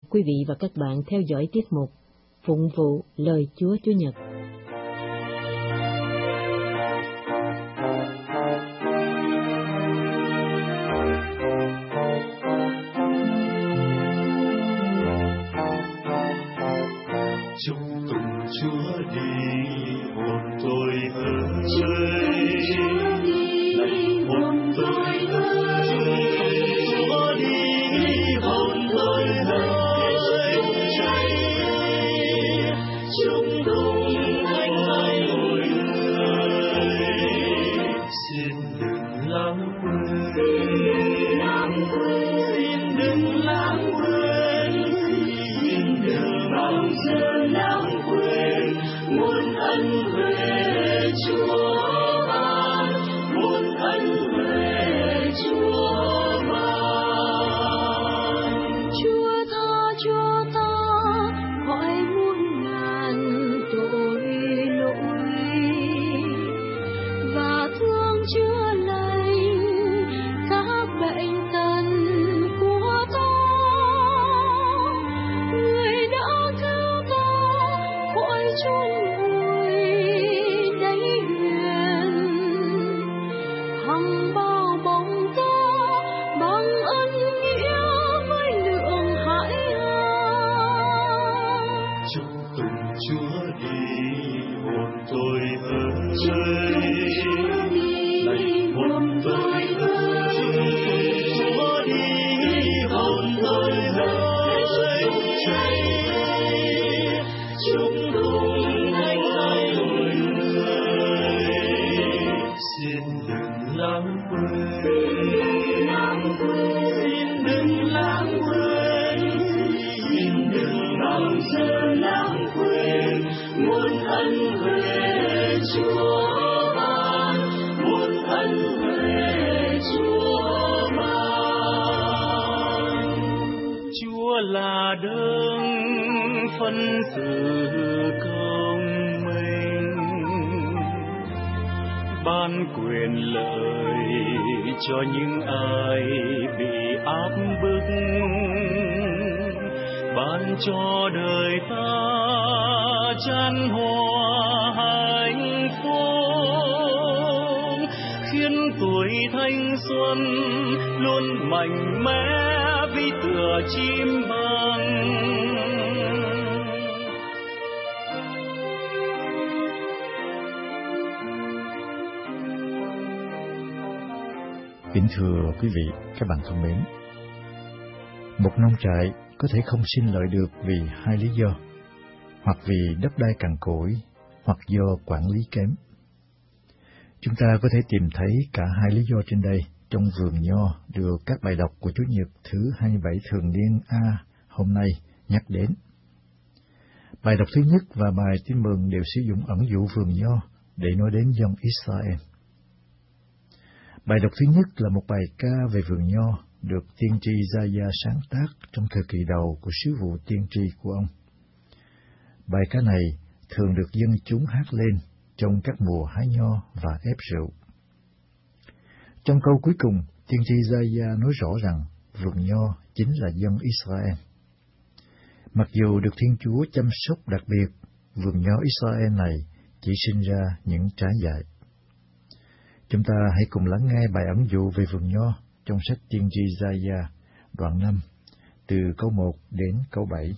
quý vị và các bạn theo dõi tiết mục Phụng vụ lời Chúa Chủ nhật. Chúc tụng Chúa đi, hồn tôi ơi, lạy hồn tôi ơi, Chúa đi, hồn tôi ơi, cháy chung đùng anh ơi ôi ơi, xin đừng lãng quên, xin đừng lãng quên, xin đừng bao giờ lãng quên muôn ân huệ Chúa ban, muôn ân huệ Chúa ban. Chúa ta khỏi muôn ngàn tội lỗi và thương chữa lành các bệnh tật của ta. Người đã cứu ta khỏi chốn vùi đáy huyền, hằng bao bọc ta bằng ân nghĩa với lượng hải hà. Chúc tụng Chúa đi, hồn tôi ơi, lạy hồn tôi ơi, Chúa đi, hồn tôi ơi, cháy chung đùng anh ơi ôi ơi, xin đừng lãng quên, xin đừng lãng quên, xin đừng bao giờ lãng quên muôn ân huệ Chúa ban, muôn ân huệ Chúa ban. Chúa là đấng phân xử công minh, ban quyền lợi cho những ai bị áp bức, ban cho đời ta chan hòa hạnh phúc, khiến tuổi thanh xuân luôn mạnh mẽ vì tựa chim bằng. Kính thưa quý vị, các bạn thân mến, một nông trại có thể không sinh lợi được vì hai lý do, hoặc vì đất đai cằn cỗi, hoặc do quản lý kém. Chúng ta có thể tìm thấy cả hai lý do trên đây trong vườn nho được các bài đọc của Chủ nhật thứ 27 thường niên A hôm nay nhắc đến. Bài đọc thứ nhất và bài tin mừng đều sử dụng ẩn dụ vườn nho để nói đến dân Israel. Bài đọc thứ nhất là một bài ca về vườn nho được tiên tri Gia-gia sáng tác trong thời kỳ đầu của sứ vụ tiên tri của ông. Bài ca này thường được dân chúng hát lên trong các mùa hái nho và ép rượu. Trong câu cuối cùng, tiên tri Gia-gia nói rõ rằng vườn nho chính là dân Israel. Mặc dù được Thiên Chúa chăm sóc đặc biệt, vườn nho Israel này chỉ sinh ra những trái dại. Chúng ta hãy cùng lắng nghe bài ẩn dụ về vườn nho trong sách tiên tri Gia-gia, đoạn 5, từ câu 1 đến câu 7.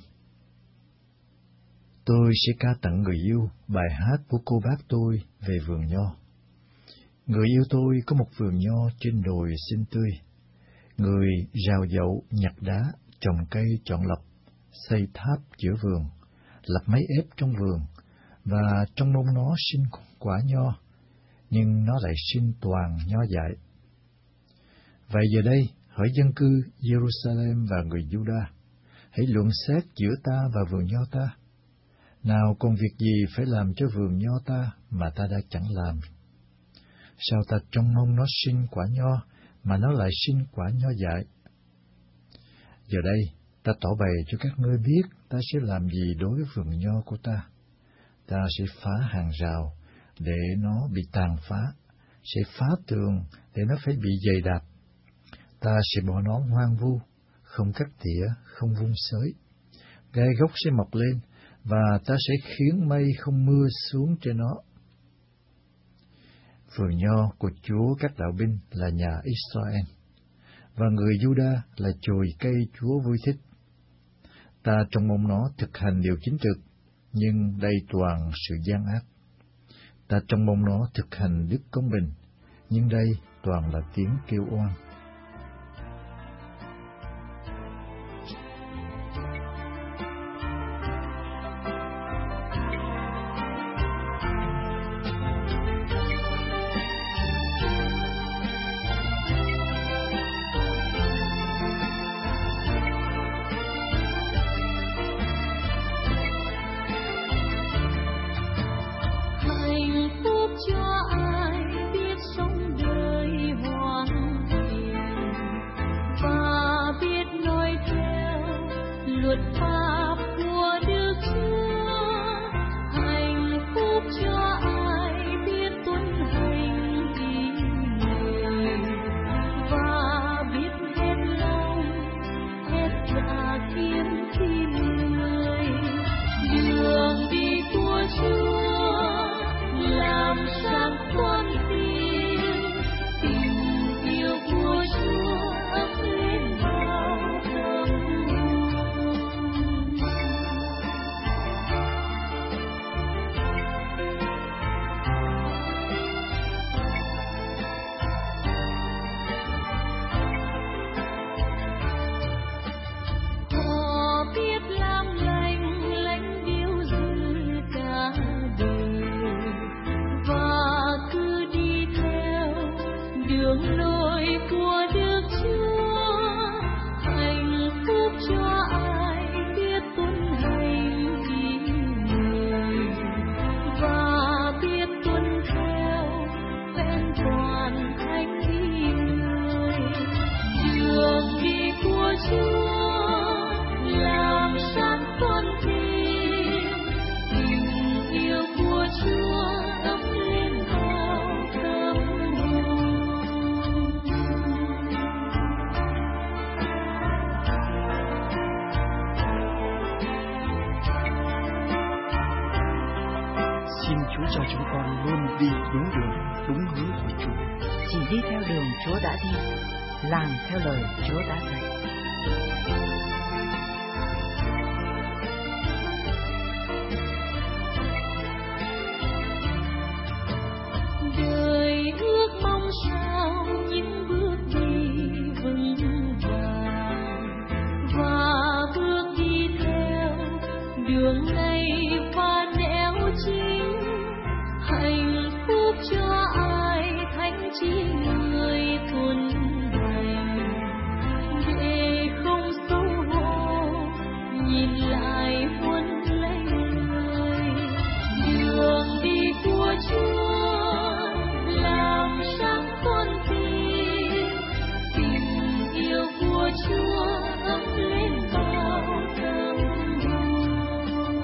Tôi sẽ ca tặng người yêu bài hát của cô bác tôi về vườn nho. Người yêu tôi có một vườn nho trên đồi xinh tươi. Người rào dậu nhặt đá, trồng cây chọn lọc, xây tháp giữa vườn, lập máy ép trong vườn, và trong mông nó sinh quả nho, nhưng nó lại sinh toàn nho dại. Vậy giờ đây, hỡi dân cư Jerusalem và người Juda, hãy luận xét giữa ta và vườn nho ta. Nào còn việc gì phải làm cho vườn nho ta mà ta đã chẳng làm? Sao ta trông mong nó sinh quả nho mà nó lại sinh quả nho dại? Giờ đây, ta tỏ bày cho các ngươi biết ta sẽ làm gì đối với vườn nho của ta. Ta sẽ phá hàng rào để nó bị tàn phá, sẽ phá tường để nó phải bị dày đạp. Ta sẽ bỏ nó hoang vu, không cắt tỉa, không vung xới. gai gốc sẽ mọc lên, và ta sẽ khiến mây không mưa xuống trên nó. Vườn nho của Chúa các đạo binh là nhà Israel, và người Juda là chồi cây Chúa vui thích. Ta trông mong nó thực hành điều chính trực, nhưng đây toàn sự gian ác. Ta trông mong nó thực hành đức công bình, nhưng đây toàn là tiếng kêu oan. Xin Chúa cho chúng con luôn đi đúng đường, đúng hướng của Chúa. Chỉ đi theo đường Chúa đã đi, làm theo lời Chúa đã dạy. Đời ước mong sao những bước đi vững vàng, và bước đi theo đường này và nẻo chính, hạnh phúc cho ai thánh chỉ người thuần thành, để không xấu hổ nhìn lại muôn lấy người. Đường đi của Chúa làm sáng con tim, tình yêu của Chúa ấm lên bao tâm hồn.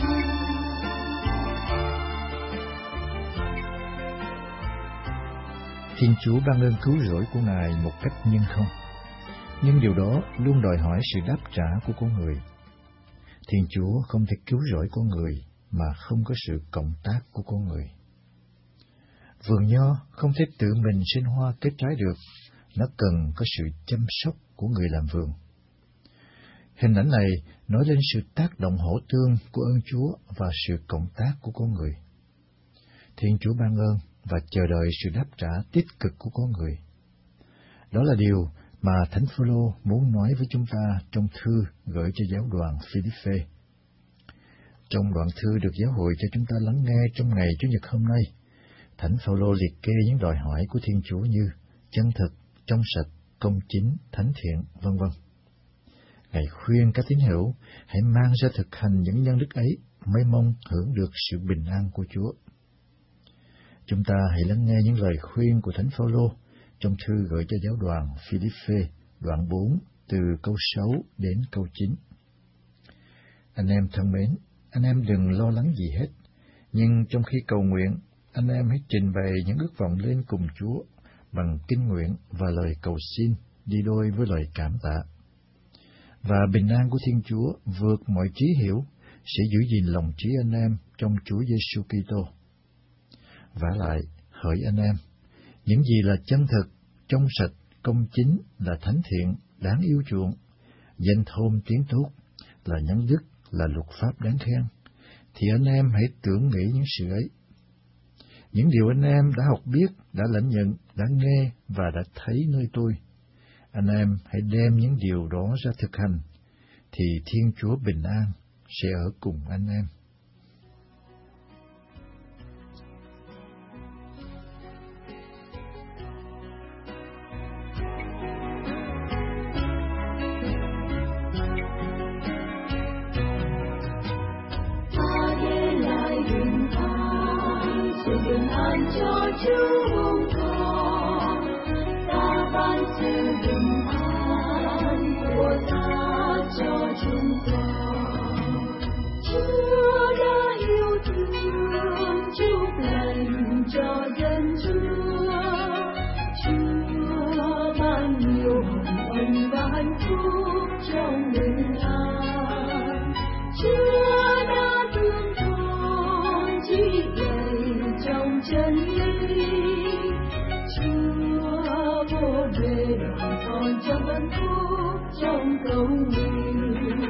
Thiên Chúa ban ơn cứu rỗi của Ngài một cách nhân không, nhưng điều đó luôn đòi hỏi sự đáp trả của con người. Thiên Chúa không thể cứu rỗi con người mà không có sự cộng tác của con người. Vườn nho không thể tự mình sinh hoa kết trái được, nó cần có sự chăm sóc của người làm vườn. Hình ảnh này nói lên sự tác động hỗ tương của ơn Chúa và sự cộng tác của con người. Thiên Chúa ban ơn và chờ đợi sự đáp trả tích cực của con người. Đó là điều mà Thánh Phaolô muốn nói với chúng ta trong thư gửi cho giáo đoàn Philippe. Trong đoạn thư được giáo hội cho chúng ta lắng nghe trong ngày Chủ nhật hôm nay, Thánh Phaolô liệt kê những đòi hỏi của Thiên Chúa như chân thực, trong sạch, công chính, thánh thiện, vân vân. Ngài khuyên các tín hữu hãy mang ra thực hành những nhân đức ấy, mới mong hưởng được sự bình an của Chúa. Chúng ta hãy lắng nghe những lời khuyên của Thánh Phaolô trong thư gửi cho giáo đoàn Philippe, đoạn 4, từ câu 6 đến câu 9. Anh em thân mến, anh em đừng lo lắng gì hết, nhưng trong khi cầu nguyện, anh em hãy trình bày những ước vọng lên cùng Chúa bằng kinh nguyện và lời cầu xin đi đôi với lời cảm tạ. Và bình an của Thiên Chúa vượt mọi trí hiểu sẽ giữ gìn lòng trí anh em trong Chúa Giêsu Kitô. Vả lại, hỡi anh em, những gì là chân thực, trong sạch, công chính, là thánh thiện, đáng yêu chuộng, danh thơm tiếng tốt, là nhân đức, là luật pháp đáng khen, thì anh em hãy tưởng nghĩ những sự ấy. Những điều anh em đã học biết, đã lãnh nhận, đã nghe và đã thấy nơi tôi, anh em hãy đem những điều đó ra thực hành, thì Thiên Chúa bình an sẽ ở cùng anh em. Bình an cho chúng con, ta ban sự bình an của ta cho chúng con. Chúa đã yêu thương chúc lành cho dân Chúa. Chúa ban nhiều hồng ân và hạnh phúc trong bình an. Chúa đã thương con chỉ trong chân lý. Chúa vô bề đoàn con trong hạnh phúc trong cầu nguyện.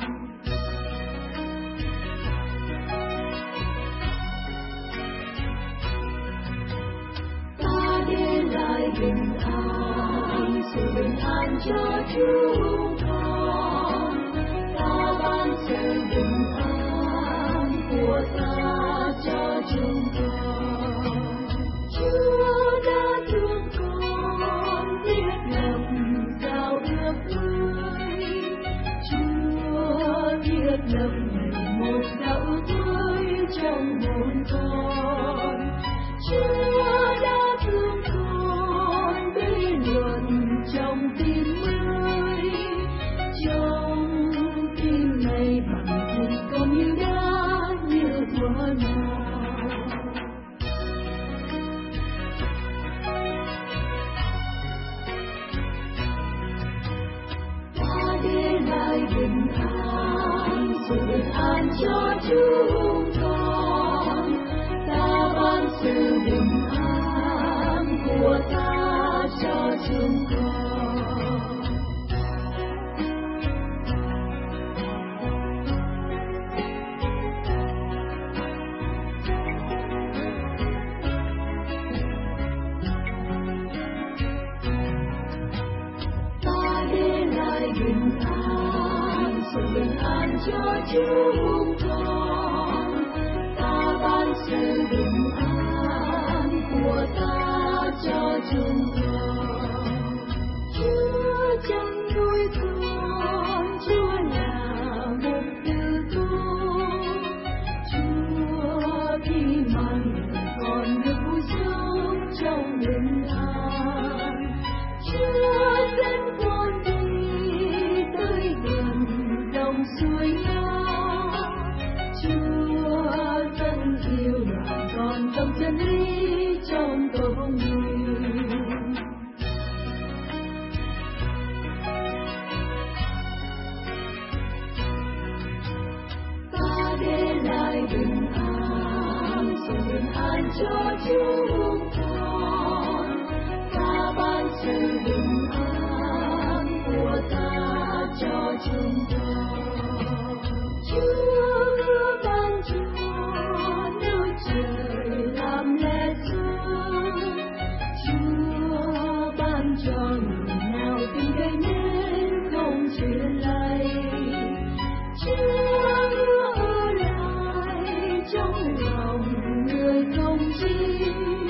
Ta để lại bình an, sự bình an cho chúng con. Ta ban sự bình an của ta cho chúng con. Chúa đã thương con thiết lập giao ước mới. Chúa thiết lập ngày một giao ước mới trong hồn con. Chúa đã thương con bí luận trong tim mới. Trong tim này bằng thịt con như đá như thuở nào. Bình an, sự bình an cho chúng con. Ta ban sự bình an của ta cho chúng con. Ta để lại bình an, sự bình an cho chúng con. Ta ban sự bình an của ta cho chúng con. Chúa chăm nuôi con, Chúa là mục tiêu con. Chúa khi mang con được vui sống trong bình an. Chúa dẫn con đi tới gần dòng suối ngao. Chúa dẫn yêu đoàn con trong chân lý trong cầu nguyện. Ta để lại bình an, sự bình an cho chúng con. Ta ban sự bình an của ta cho chúng con. Chúa ban cho nước trời làm lẽ xuân. Chúa ban cho người nào tin gây nên không chuyện lay. Chúa ở lại trong lòng người không chi.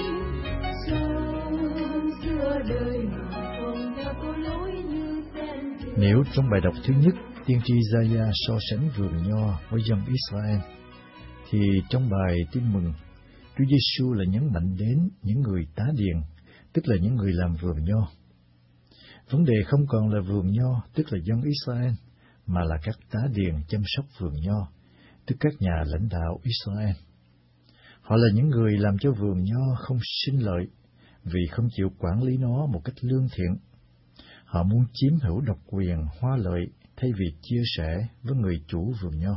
Nếu trong bài đọc thứ nhất, tiên tri Gia-gia so sánh vườn nho với dân Israel, thì trong bài tin mừng, Chúa Giêsu là nhấn mạnh đến những người tá điền, tức là những người làm vườn nho. Vấn đề không còn là vườn nho, tức là dân Israel, mà là các tá điền chăm sóc vườn nho, tức các nhà lãnh đạo Israel. Họ là những người làm cho vườn nho không sinh lợi, vì không chịu quản lý nó một cách lương thiện. Họ muốn chiếm hữu độc quyền hoa lợi thay vì chia sẻ với người chủ vườn nho.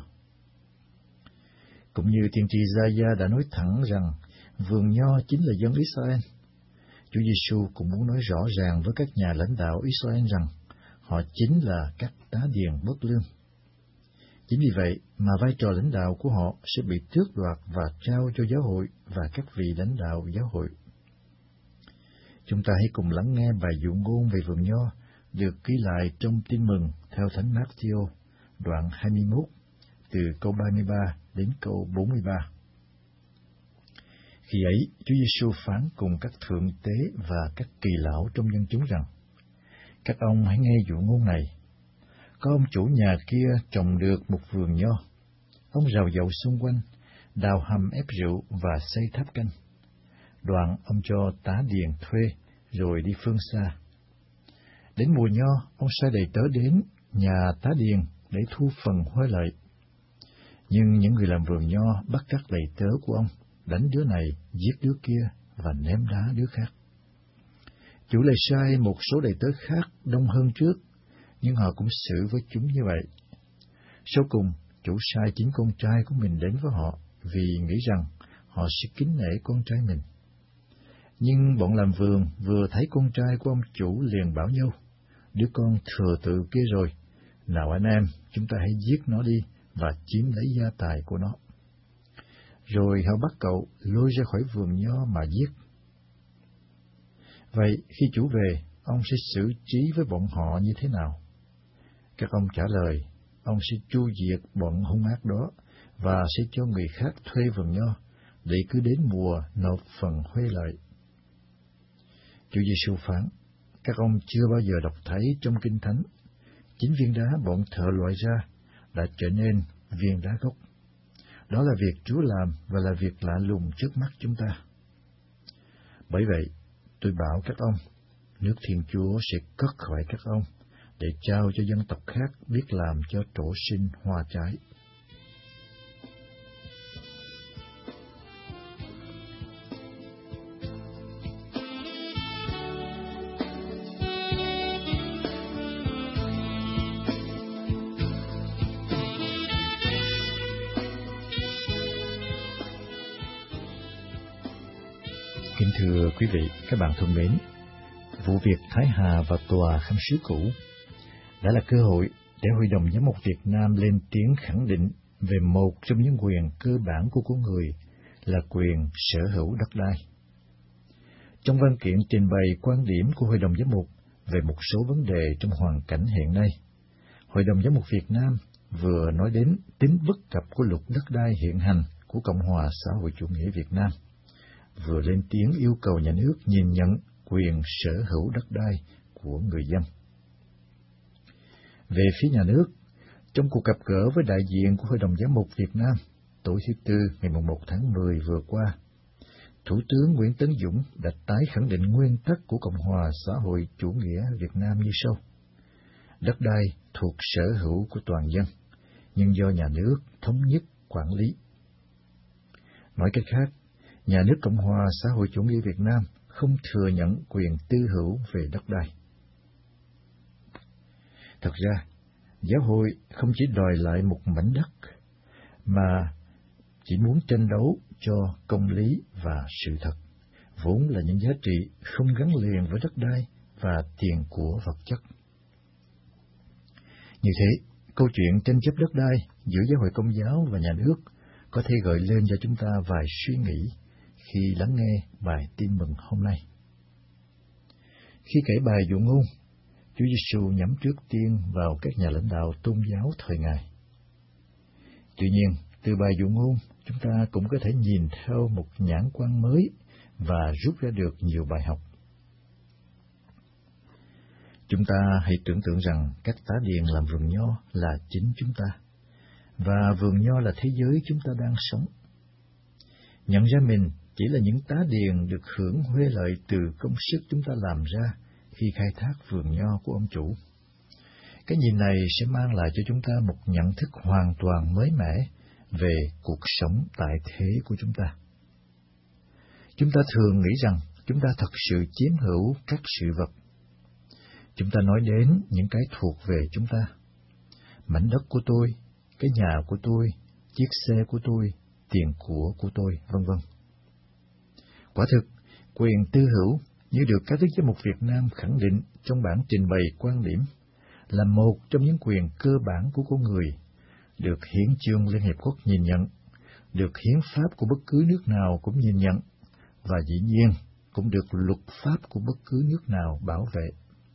Cũng như tiên tri Gia-gia đã nói thẳng rằng vườn nho chính là dân Israel, Chúa Giêsu cũng muốn nói rõ ràng với các nhà lãnh đạo Israel rằng họ chính là các tá điền bất lương. Chính vì vậy mà vai trò lãnh đạo của họ sẽ bị tước đoạt và trao cho giáo hội và các vị lãnh đạo giáo hội. Chúng ta hãy cùng lắng nghe bài dụ ngôn về vườn nho được ghi lại trong Tin mừng theo Thánh Mát-thi-ô, đoạn 21, từ câu 33 đến câu 43. Khi ấy, Chúa Giêsu phán cùng các thượng tế và các kỳ lão trong dân chúng rằng: Các ông hãy nghe dụ ngôn này. Có ông chủ nhà kia trồng được một vườn nho. Ông rào dậu xung quanh, đào hầm ép rượu và xây tháp canh. Đoạn ông cho tá điền thuê, rồi đi phương xa. Đến mùa nho, ông sai đầy tớ đến nhà tá điền để thu phần hoa lợi. Nhưng những người làm vườn nho bắt các đầy tớ của ông, đánh đứa này, giết đứa kia và ném đá đứa khác. Chủ lại sai một số đầy tớ khác đông hơn trước, nhưng họ cũng xử với chúng như vậy. Sau cùng, chủ sai chính con trai của mình đến với họ, vì nghĩ rằng họ sẽ kính nể con trai mình. Nhưng bọn làm vườn vừa thấy con trai của ông chủ liền bảo nhau: Đứa con thừa tự kia rồi, nào anh em, chúng ta hãy giết nó đi và chiếm lấy gia tài của nó. Rồi họ bắt cậu lôi ra khỏi vườn nho mà giết. Vậy khi chủ về, ông sẽ xử trí với bọn họ như thế nào? Các ông trả lời: Ông sẽ tru diệt bọn hung ác đó và sẽ cho người khác thuê vườn nho để cứ đến mùa nộp phần huê lợi. Chúa Giêsu phán: Các ông chưa bao giờ đọc thấy trong Kinh Thánh, chính viên đá bọn thợ loại ra đã trở nên viên đá gốc. Đó là việc Chúa làm và là việc lạ lùng trước mắt chúng ta. Bởi vậy, tôi bảo các ông, nước Thiên Chúa sẽ cất khỏi các ông để trao cho dân tộc khác biết làm cho trổ sinh hoa trái. Kính thưa quý vị, các bạn thân mến, vụ việc Thái Hà và Tòa Khâm sứ cũ đã là cơ hội để Hội đồng Giám mục Việt Nam lên tiếng khẳng định về một trong những quyền cơ bản của con người là quyền sở hữu đất đai. Trong văn kiện trình bày quan điểm của Hội đồng Giám mục về một số vấn đề trong hoàn cảnh hiện nay, Hội đồng Giám mục Việt Nam vừa nói đến tính bất cập của luật đất đai hiện hành của Cộng hòa xã hội chủ nghĩa Việt Nam, vừa lên tiếng yêu cầu nhà nước nhìn nhận quyền sở hữu đất đai của người dân. Về phía nhà nước, trong cuộc gặp gỡ với đại diện của Hội đồng Giám mục Việt Nam tối thứ Tư ngày 1 tháng 10 vừa qua, Thủ tướng Nguyễn Tấn Dũng đã tái khẳng định nguyên tắc của Cộng hòa xã hội chủ nghĩa Việt Nam như sau: đất đai thuộc sở hữu của toàn dân, nhưng do nhà nước thống nhất quản lý. Nói cách khác, nhà nước Cộng hòa xã hội chủ nghĩa Việt Nam không thừa nhận quyền tư hữu về đất đai. Thật ra, giáo hội không chỉ đòi lại một mảnh đất, mà chỉ muốn tranh đấu cho công lý và sự thật, vốn là những giá trị không gắn liền với đất đai và tiền của vật chất. Như thế, câu chuyện tranh chấp đất đai giữa giáo hội Công giáo và nhà nước có thể gợi lên cho chúng ta vài suy nghĩ khi lắng nghe bài tin mừng hôm nay. Khi kể bài dụ ngôn, Chúa Giêsu nhắm trước tiên vào các nhà lãnh đạo tôn giáo thời Ngài. Tuy nhiên, từ bài dụ ngôn, chúng ta cũng có thể nhìn theo một nhãn quan mới và rút ra được nhiều bài học. Chúng ta hãy tưởng tượng rằng các tá điền làm vườn nho là chính chúng ta, và vườn nho là thế giới chúng ta đang sống. Nhận ra mình chỉ là những tá điền được hưởng huê lợi từ công sức chúng ta làm ra khi khai thác vườn nho của ông chủ. Cái nhìn này sẽ mang lại cho chúng ta một nhận thức hoàn toàn mới mẻ về cuộc sống tại thế của chúng ta. Chúng ta thường nghĩ rằng chúng ta thật sự chiếm hữu các sự vật. Chúng ta nói đến những cái thuộc về chúng ta. mảnh đất của tôi, cái nhà của tôi, chiếc xe của tôi, tiền của tôi, vân vân. Quả thực, quyền tư hữu như được các đức giám mục Việt Nam khẳng định trong bản trình bày quan điểm là một trong những quyền cơ bản của con người, được hiến chương Liên Hiệp Quốc nhìn nhận, được hiến pháp của bất cứ nước nào cũng nhìn nhận, và dĩ nhiên cũng được luật pháp của bất cứ nước nào bảo vệ.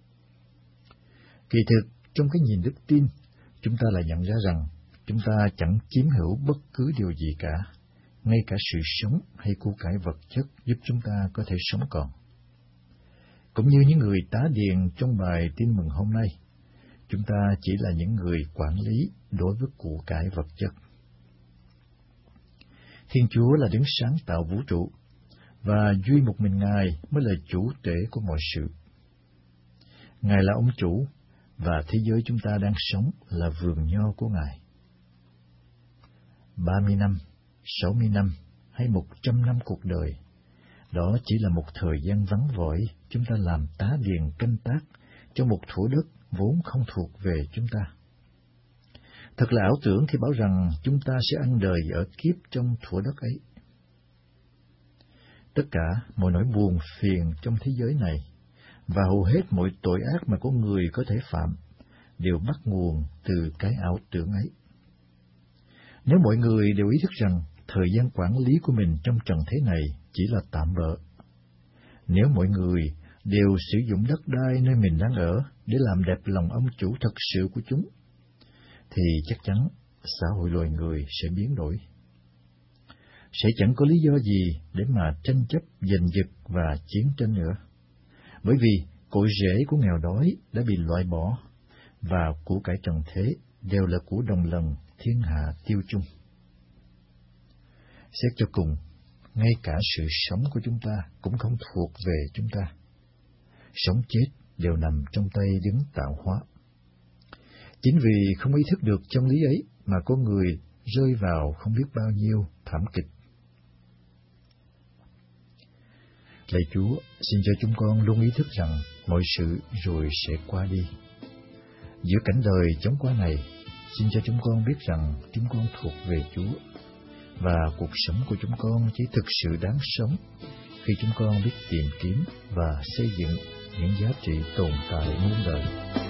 Kỳ thực, trong cái nhìn đức tin, chúng ta lại nhận ra rằng chúng ta chẳng chiếm hữu bất cứ điều gì cả, ngay cả sự sống hay của cải vật chất giúp chúng ta có thể sống còn. Cũng như những người tá điền trong bài tin mừng hôm nay, chúng ta chỉ là những người quản lý đối với của cải vật chất. Thiên Chúa là đấng sáng tạo vũ trụ, và duy một mình Ngài mới là chủ tể của mọi sự. Ngài là ông chủ, và thế giới chúng ta đang sống là vườn nho của Ngài. 30 năm, 60 năm hay 100 năm cuộc đời, đó chỉ là một thời gian vắng vỏi chúng ta làm tá điền canh tác cho một thổ đất vốn không thuộc về chúng ta. Thật là ảo tưởng khi bảo rằng chúng ta sẽ ăn đời ở kiếp trong thổ đất ấy. Tất cả mọi nỗi buồn phiền trong thế giới này và hầu hết mọi tội ác mà con người có thể phạm đều bắt nguồn từ cái ảo tưởng ấy. Nếu mọi người đều ý thức rằng thời gian quản lý của mình trong trần thế này chỉ là tạm bợ, nếu mọi người đều sử dụng đất đai nơi mình đang ở để làm đẹp lòng ông chủ thật sự của chúng, thì chắc chắn xã hội loài người sẽ biến đổi. Sẽ chẳng có lý do gì để mà tranh chấp, giành giật và chiến tranh nữa, bởi vì cội rễ của nghèo đói đã bị loại bỏ, và của cải trần thế đều là của đồng lần thiên hạ tiêu chung. Xét cho cùng, ngay cả sự sống của chúng ta cũng không thuộc về chúng ta. Sống chết đều nằm trong tay đấng tạo hóa. Chính vì không ý thức được chân lý ấy mà con người rơi vào không biết bao nhiêu thảm kịch. Lạy Chúa, xin cho chúng con luôn ý thức rằng mọi sự rồi sẽ qua đi. Giữa cảnh đời chóng qua này, xin cho chúng con biết rằng chúng con thuộc về Chúa, và cuộc sống của chúng con chỉ thực sự đáng sống khi chúng con biết tìm kiếm và xây dựng những giá trị tồn tại muôn đời.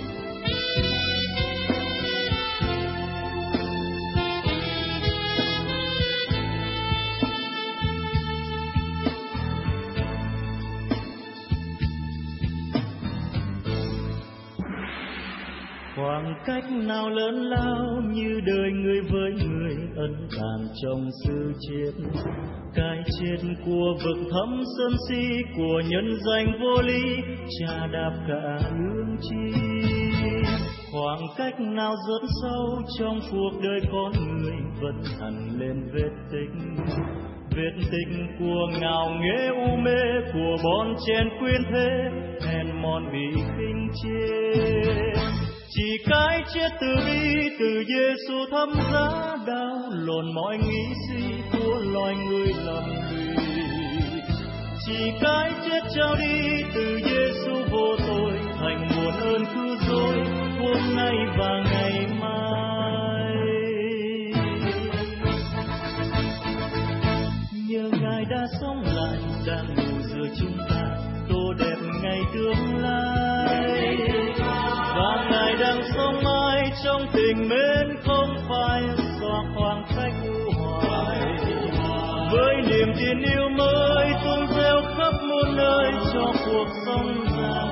Khoảng cách nào lớn lao như đời người với người, ân tàn trong sự chết. Cái chết của vực thẳm sơn si, của nhân danh vô lý, chà đạp cả lương tri. Khoảng cách nào rất sâu trong cuộc đời con người, vẫn hằn lên vết tích của ngạo nghễ u mê, của bon chen quyến thế, hèn mòn bị khinh chê. Chỉ cái chết từ bi, từ Giêsu thấm giá đau, lồn mọi nghĩ suy của loài người lầm lì. Chỉ cái chết trao đi, từ Giêsu vô tội, thành nguồn ơn cứu rỗi, hôm nay và ngày mai. Nhờ Ngài đã sống lại, đang ngủ giữa chúng ta, tô đẹp ngày tương lai. Và Ngài đang sống mãi trong tình mến, không phải do khoảng cách u hoài. Với niềm tin yêu mới tung reo khắp muôn nơi cho cuộc sống dài.